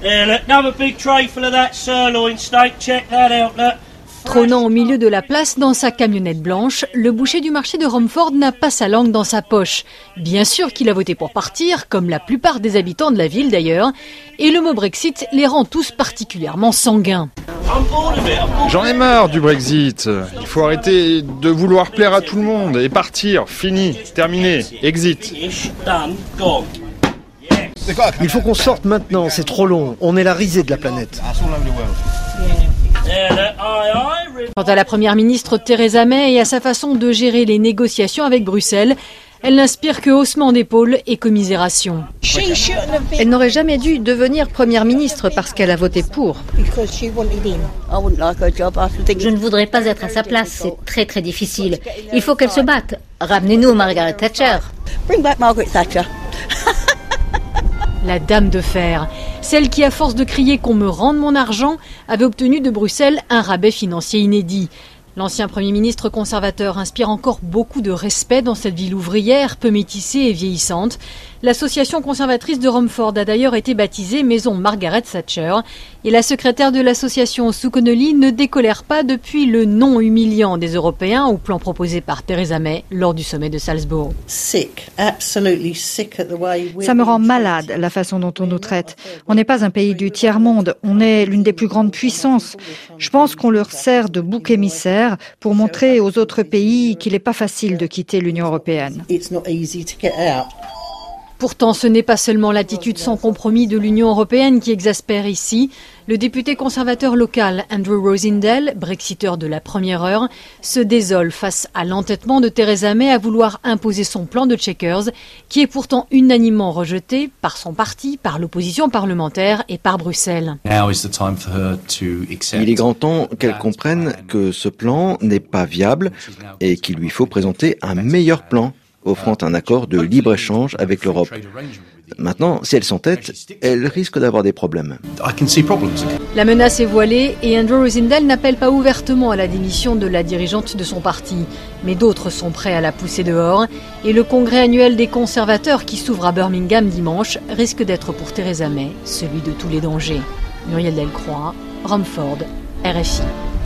There, look, another big tray full of that sirloin steak. Check that out, look. Trônant au milieu de la place dans sa camionnette blanche, le boucher du marché de Romford n'a pas sa langue dans sa poche. Bien sûr qu'il a voté pour partir, comme la plupart des habitants de la ville d'ailleurs, et le mot Brexit les rend tous particulièrement sanguins. J'en ai marre du Brexit. Il faut arrêter de vouloir plaire à tout le monde et partir. Fini, terminé, exit. Il faut qu'on sorte maintenant, c'est trop long. On est la risée de la planète. Quant à la première ministre Theresa May et à sa façon de gérer les négociations avec Bruxelles, elle n'inspire que haussement d'épaule et commisération. Elle n'aurait jamais dû devenir première ministre parce qu'elle a voté pour. Je ne voudrais pas être à sa place, c'est très très difficile. Il faut qu'elle se batte. Ramenez-nous Margaret Thatcher. La dame de fer, celle qui, à force de crier qu'on me rende mon argent, avait obtenu de Bruxelles un rabais financier inédit. L'ancien Premier ministre conservateur inspire encore beaucoup de respect dans cette ville ouvrière, peu métissée et vieillissante. L'association conservatrice de Romford a d'ailleurs été baptisée Maison Margaret Thatcher. Et la secrétaire de l'association, Sue Connolly, ne décolère pas depuis le non humiliant des Européens au plan proposé par Theresa May lors du sommet de Salzbourg. Ça me rend malade la façon dont on nous traite. On n'est pas un pays du tiers-monde, on est l'une des plus grandes puissances. Je pense qu'on leur sert de bouc émissaire pour montrer aux autres pays qu'il n'est pas facile de quitter l'Union européenne. Pourtant, ce n'est pas seulement l'attitude sans compromis de l'Union européenne qui exaspère ici. Le député conservateur local Andrew Rosindell, brexiteur de la première heure, se désole face à l'entêtement de Theresa May à vouloir imposer son plan de Chequers, qui est pourtant unanimement rejeté par son parti, par l'opposition parlementaire et par Bruxelles. Il est grand temps qu'elle comprenne que ce plan n'est pas viable et qu'il lui faut présenter un meilleur plan, offrant un accord de libre-échange avec l'Europe. Maintenant, si elle s'entête, elle risque d'avoir des problèmes. La menace est voilée et Andrew Rosindell n'appelle pas ouvertement à la démission de la dirigeante de son parti. Mais d'autres sont prêts à la pousser dehors. Et le congrès annuel des conservateurs qui s'ouvre à Birmingham dimanche risque d'être pour Theresa May celui de tous les dangers. Muriel Delcroix, Romford, RFI.